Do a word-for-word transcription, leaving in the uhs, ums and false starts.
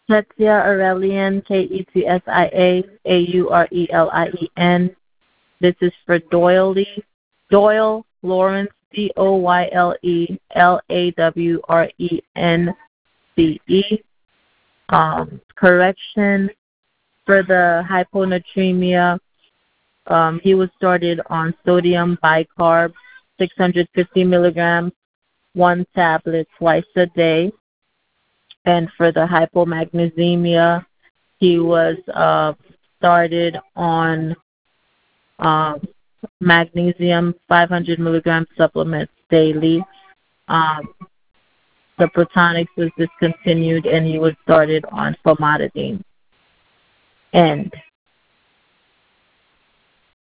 Ketsia Aurelian, K E T S I A A U R E L I E N. This is for Doyle Doyle Lawrence, D O Y L E L A W R E N C E. Um, correction for the hyponatremia. Um, he was started on sodium bicarb, six hundred fifty milligrams, one tablet twice a day. And for the hypomagnesemia, he was uh, started on um, magnesium, five hundred milligram supplements daily. Um, the Protonics was discontinued, and he was started on famotidine. End.